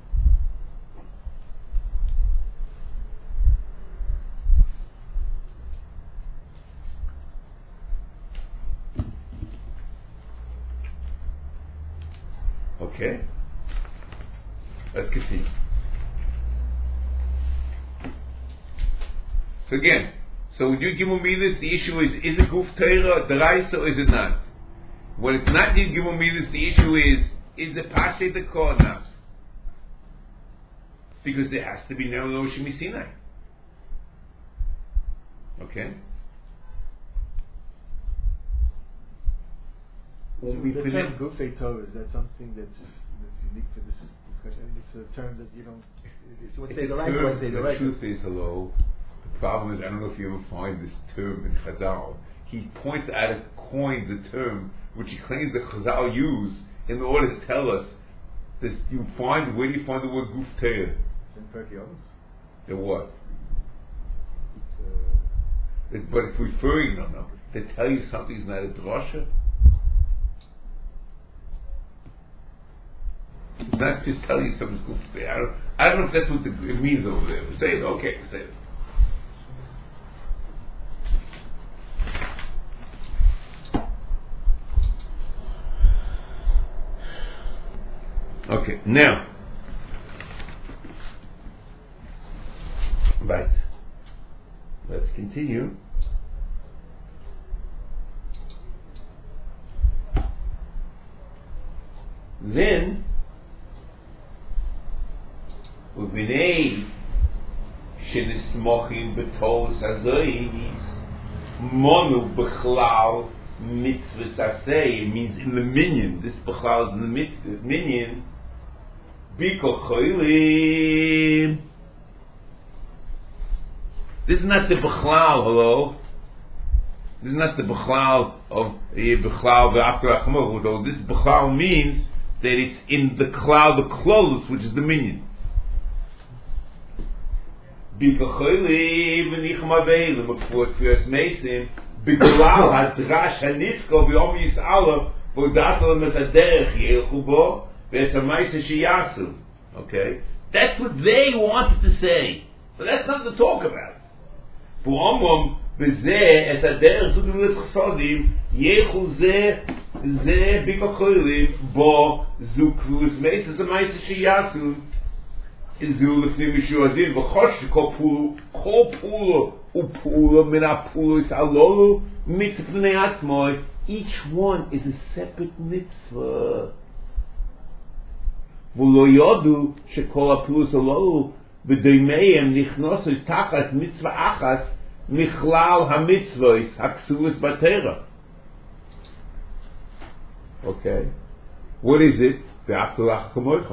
Okay, let's continue. So again, so when you give me this, the issue is: is it guf teira deraisa or is it not? When it's not you give me this, the issue is: is it pashe the kor not? Because there has to be no Oshim Sinai. Okay. When we the term Gufei Torah, is that something that's, that's unique for this discussion? I mean, it's a term that you don't. It's what they the right, what they the right. The truth is, hello. The problem is, I don't know if you ever find this term in Chazal. He points out and coins the term which he claims that Chazal use in order to tell us that you find where do you find the word Guf Teir? In Pirkei Avos. The what? Uh, it's, but it's referring, no, no, to tell you something is not a drasha. It's not just telling you something's good to say. I don't, I don't know if that's what the, it means over there. But say it, okay, say it. Okay, now, right, let's continue. Then, ובני שנסמוכים בתורס הזויס מונו בכלל mitzvahs asay, it means in the minyan. This bechlal is in the mitzvah minyan. Bikol cholim. This is not the bechlal. Hello. This is not the bechlal of bechlal ve'after achmor. Though this bechlal means that it's in the cloud, the klolus, which is the minyan. Bikol cholim v'nichma ve'elim b'kfur tfiras meisim. B'glal hadrash hanisko v'yom yis'alav v'odatel metaderech yelchu bo v'esamayse shiyasu. Okay, that's what they wanted to say, but that's not to talk about. V'omom v'zeh et haderech zugim l'chsodim yelchu zeh zeh b'kol cholim bo zukrus meis esamayse shiyasu. Izu l'fnim mishuadin v'chosh kol pulu kol pulu. Upula minapulu is alolu mitzvah ne'atzmoi. Each one is a separate mitzvah. V'lo yodu shekol apulus alolu v'doimeim nichnosu is tachas mitzvah achas michlal hamitzvahs haksuus batera. Okay, what is it? Ve'aftalach kamoicha.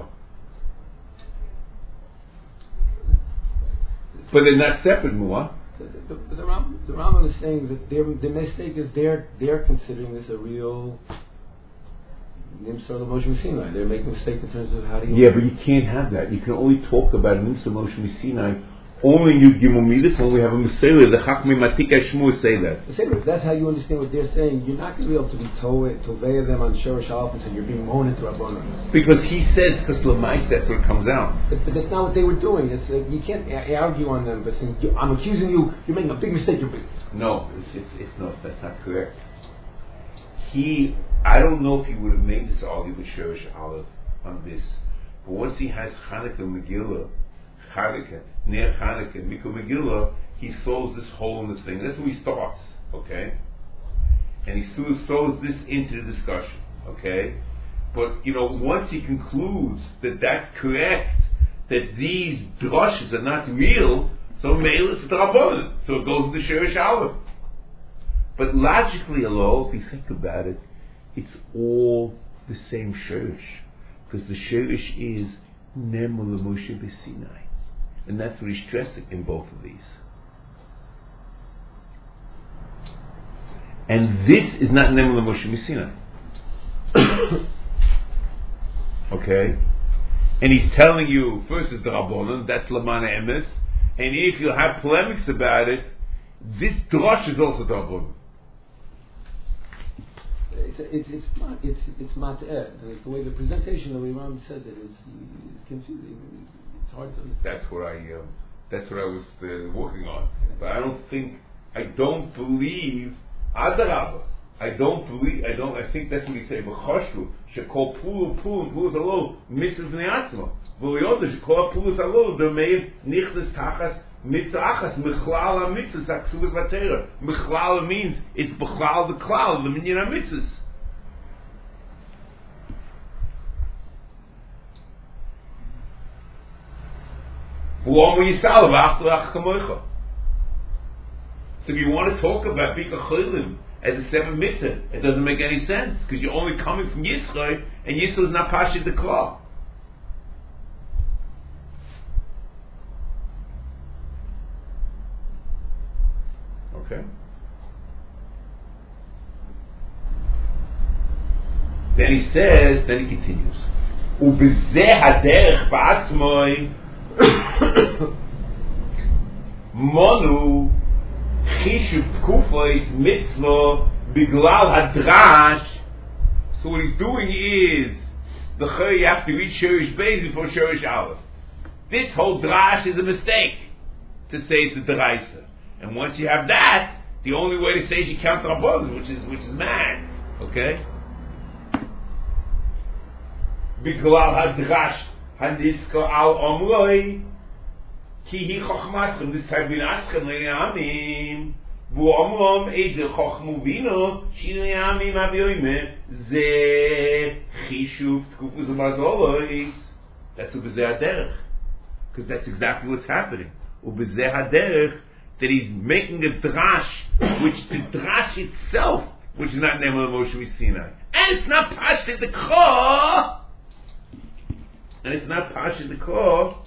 But they're not separate, Muah. The, the, the, Ram, the Rambam is saying that their, the mistake is they're they're considering this a real Nimsa Moshe Sinai. They're making a mistake in terms of how do you. Yeah, but you can't have that. You can only talk about Nimsa Moshe Sinai only in Yud Gimel Midas when we have a Messiah. The Chachmei Matika Shmu say that. If that's how you understand what they're saying, you're not going to be able to be told to veil them on Shorosh Aleph and say you're being moaned into Rabbanon. Because he says, because Lamais, that's what comes out. But, but that's not what they were doing. It's uh, you can't a- argue on them. But saying, I'm accusing you. You're making a big mistake. You're big. No, it's, it's it's not. That's not correct. He, I don't know if he would have made this argument with Shorosh Aleph on this, but once he has Chanukah Megillah. Chanukah, near Chanukah, Mikul Megillah, he throws this hole in the thing. That's where he starts, okay? And he throws, throws this into the discussion, okay? But, you know, once he concludes that that's correct, that these drushes are not real, so Meil is Drabonin. So it goes into Shorosh Aleph. But logically, although, if you think about it, it's all the same Shorosh. Because the Shorosh is Nemul Moshe B'Sinai. And that's what he's stressing in both of these. And this is not Nemul Moshe B'Sinai. Okay? And he's telling you, first is the Rabbonon, that's Lamana Emes, and if you have polemics about it, this Drosh is also the Rabbonon. It's it's it's not it's it's mat'eh. Like the way the presentation of Imam says it is, is confusing. It's hard to understand. That's what I um, that's what I was uh, working on. But I don't think I don't believe Adarabah. I don't believe I don't I think that's what he said. V'choshu shekol pulu pulu pulu zalo mitzvah ne'atzma. V'yoda shekol pulu zalo domeim nichnas tachas mitzvah achas michlal ha-mitzvahs haksuvas vatera. Michlal means it's b'chlal the klal the minyan ha-mitzvahs. So if you want to talk about Bika Cholim as a seven mitzvah, it doesn't make any sense because you're only coming from Yisrael, and Yisrael is not Pashit the Klal. Okay. Then he says, then he continues. Ubezeh haderech ba'atzmoi monu chishub kufos mitzvah biglal hadrash. So what he's doing is the Chur, you have to read Shurish Beis before Shurish Aleph. This whole drash is a mistake to say it's a deraisa. And once you have that, the only way to say is you count Rabbanos, which is which is mad. Okay? B'klal hadrash haniska al omroi ki hi chochmatchem this time bin aschem le'amim v'u omrom eizer chochmu vino shino yamim avyoyme ze chishuv tkufuz mazolois. That's a b'zeh haderech, because that's exactly what's happening. U'b'zeh haderech, that he's making a drash, which the drash itself, which is not Nemel Moshe Sinai, and it's not Pashut the Kor, and it's not Pashut the Kor.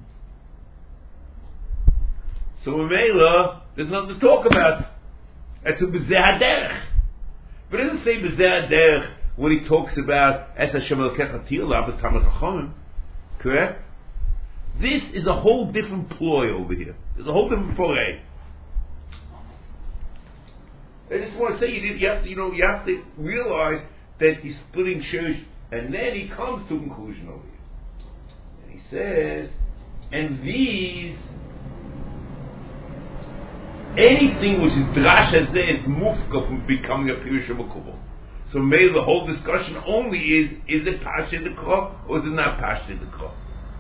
So Mamela, there's nothing to talk about. That's a B'zeh HaDerech. But it doesn't say B'zeh HaDerech when he talks about Es Hashem Elokecha Tiylah B'Tamar Chachamim. Correct? This is a whole different ploy over here. There's a whole different foray. I just want to say you, you have to, you know, you have to realize that he's splitting church, and then he comes to a conclusion over here. And he says, and these, anything which is drash as there is mufka from becoming a Pirush HaMekubal. So maybe the whole discussion only is, is it Pashut the Kor or is it not Pashut the Kor?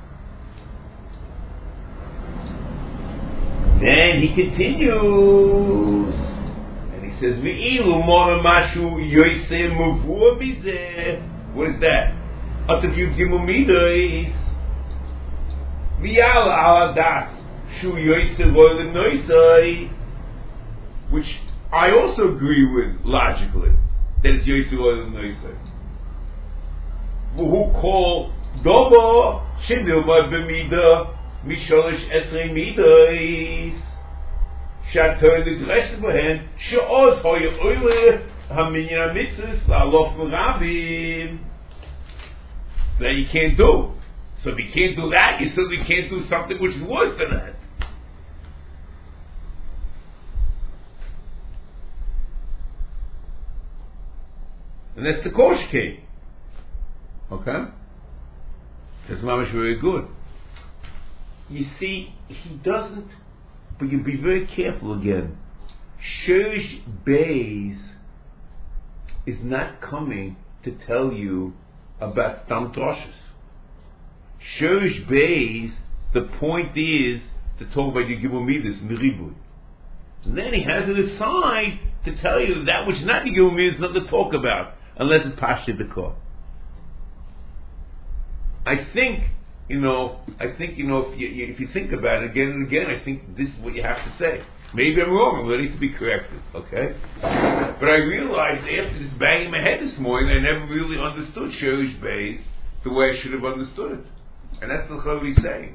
Then he continues, and he says, "Ve'ilu mona mashu yoyse mavur bizeh." What is that? Atav yud gimel midos. V'yal al adas shu yoyse loy lenoisai, which I also agree with logically that it's yoyse loy lenoisai. V'hu kol dobo shenilma b'midah. Misholish esrei midos shatter the dress behen she'oz hoye oile haminyan mitzvahs la'alof merabim that you can't do. So if you can't do that, you certainly can't do something which is worse than that. And that's the Kosh came. Okay? That's mamash very good. You see, he doesn't, but you be very careful again. Shurish Beis is not coming to tell you about Stam Droshes. Shurish Beis, the point is to talk about Yigimel Midas, Miribui. And then he has it aside to tell you that, that which is not Yigimel Midas is not to talk about, unless it's Pashut the Kor. I think, You know, I think, you know, if you, if you think about it again and again, I think this is what you have to say. Maybe I'm wrong, I'm ready to be corrected, okay? But I realized after just banging my head this morning, I never really understood Shurish Beis the way I should have understood it. And that's what he's saying.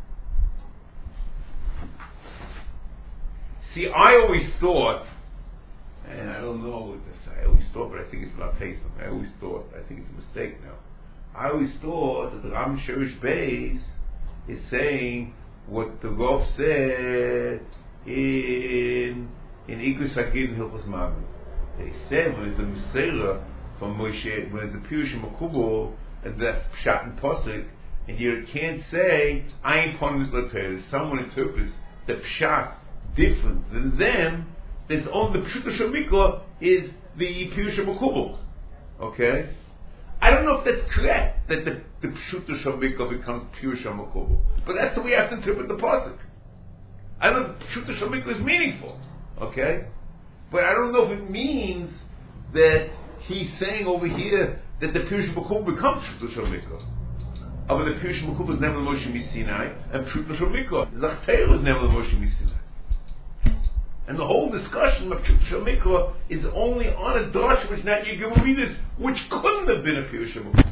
See, I always thought, and I don't know what this, I always thought, but I think it's not Pesach. I always thought, I think it's a mistake now. I always thought that the Ram Shurish Beis is saying what the Rav said in in Igus Hakid and Hilchos Mammon. They said when it's the Meseira from Moshe, when it's the Pirush HaMekubal, and that's Pshat and Posik, and you can't say I ain't part of this letter. Someone interprets the Pshat different than them. There's only the Pshuta Shemikla is the Pirush HaMekubal. Okay. I don't know if that's correct, that the, the Pshuta Shemikla becomes Pirush HaMekubal. But that's the way I have to interpret the Pasuk. I don't know if Pshuta Shemikla is meaningful. Okay? But I don't know if it means that he's saying over here that the Pirush HaMekubal becomes Pshuta Shemikla. But the Pirush HaMekubal is Nemel Moshe Misinai, and Pshuta Shemikla, Zachteru is Nemel Moshe Misinai. And the whole discussion of Pshuta Shemikla is only on a drash which not Yigimel Midas, which couldn't have been a Pirush HaMekubal.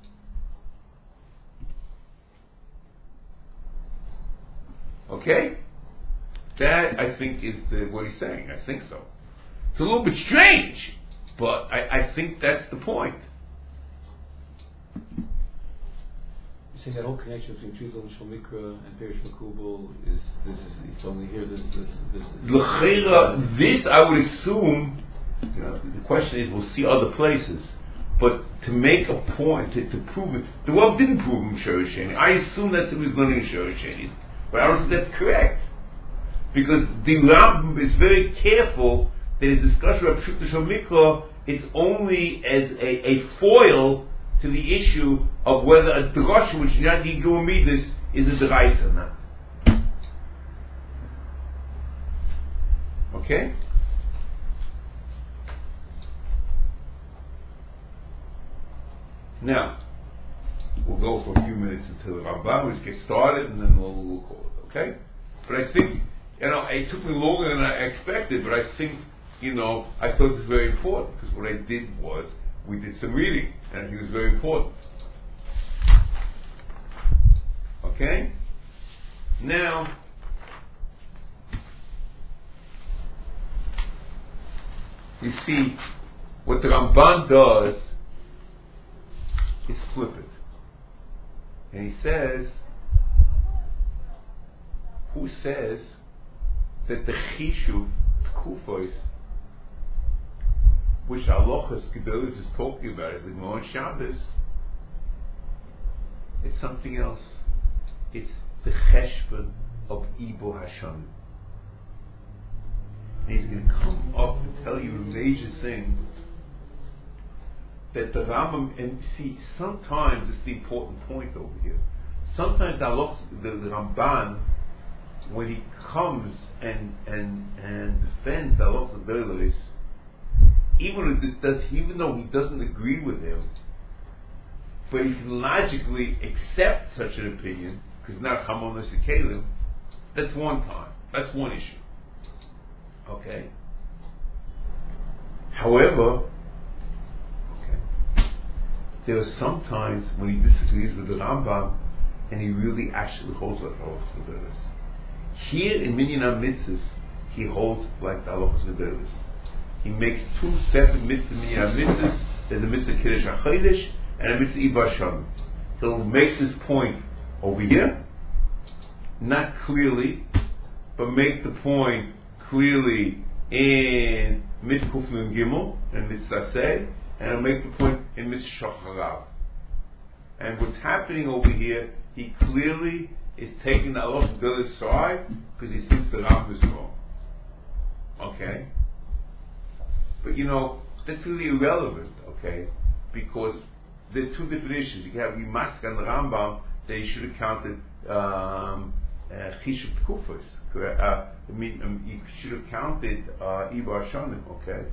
Okay? That, I think, is the, what he's saying. I think so. It's a little bit strange, but I, I think that's the point. You say that whole connection between Pshuta Shemikla and Pirush HaMekubal is, this is, it's only here, this, this, this. L'cheira, this I would assume, you know, the question is, we'll see other places, But to make a point, to, to prove it, the Rav didn't prove him Shorosheni. I assume that he was learning Shorosheni, but I don't think that's correct. Because the Rambam is very careful that his discussion of Pshuta Shel Mikra is only as a, a foil to the issue of whether a drasha which not Yigur Midas is a deraisa or not. Okay? Now, we'll go for a few minutes until the Rambam, we'll just get started and then we'll, we'll call it, okay? But I think, you know, it took me longer than I expected, but I think, you know, I thought this was very important, because what I did was, we did some reading, and I think it was very important. Okay? Now, you see, what the Ramban does is flip it. And he says, who says that the Chishuv Tkufos, which Alochas Gedolos is talking about, is the Gemara Shabbos, it's something else. It's the Cheshbon of Ibo Hashem. And he's going to come up and tell you a major thing that the Rambam, and see, sometimes it's the important point over here. Sometimes the, the, the Ramban, when he comes and and and defends the Alochas Gedolos, even if it does, even though he doesn't agree with him, but he can logically accept such an opinion, because now Chamon Nesikalim, that's one time, that's one issue. Okay. However, okay, there are some times when he disagrees with the Rambam, and he really actually holds like Alochas Gedolos. Here in Minyan HaMitzvos, he holds like the Alochas Gedolos. He makes two separate mitzvahs, Minyan HaMitzvos. There's a mitzvah Kiddush HaChodesh and a mitzvah Ibo Hashem. He'll make this point over here, not clearly, but make the point clearly in mitzvah Kuf Nun Gimel and mitzvah Aseh, and he'll make the point in mitzvah Shacharav. And what's happening over here, he clearly is taking the Alochas Gedolos side because he thinks the Rambam is wrong. Okay? But you know, that's really irrelevant, okay? Because there are two different issues. You have Yimask and the Rambam that you should have counted um, Chishuv Tkufos. Uh, I mean, um, you should have counted uh, Ibo Hashanim, okay?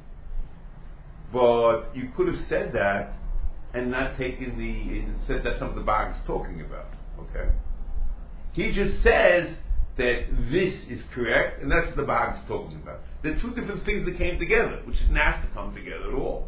But you could have said that and not taken the, and said that's something the Bag is talking about, okay? He just says that this is correct, and that's what the Bag is talking about. There are two different things that came together, which didn't have to come together at all.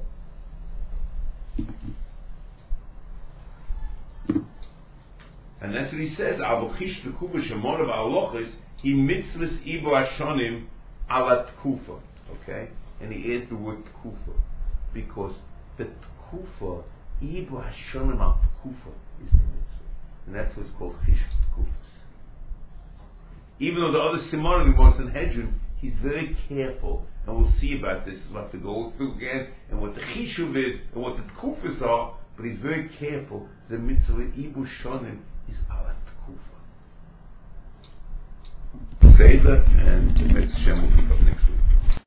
And that's what he says. Avochish tekufa shemorav alochis he mitzvahs ibo hashonim ala tekufa. Okay, and he adds the word tekufa because the tekufa ibo hashonim al tekufa is the mitzvah, and that's what's called chish tekufas. Even though the other simanim in Moshe Hedron, he's very careful, and we'll see about this. We'll have to go through again and what the chishuv is and what the tekufas are. But he's very careful. The mitzvah ibo shonim is ala tekufa. Say that, and the next Shem will pick up next week.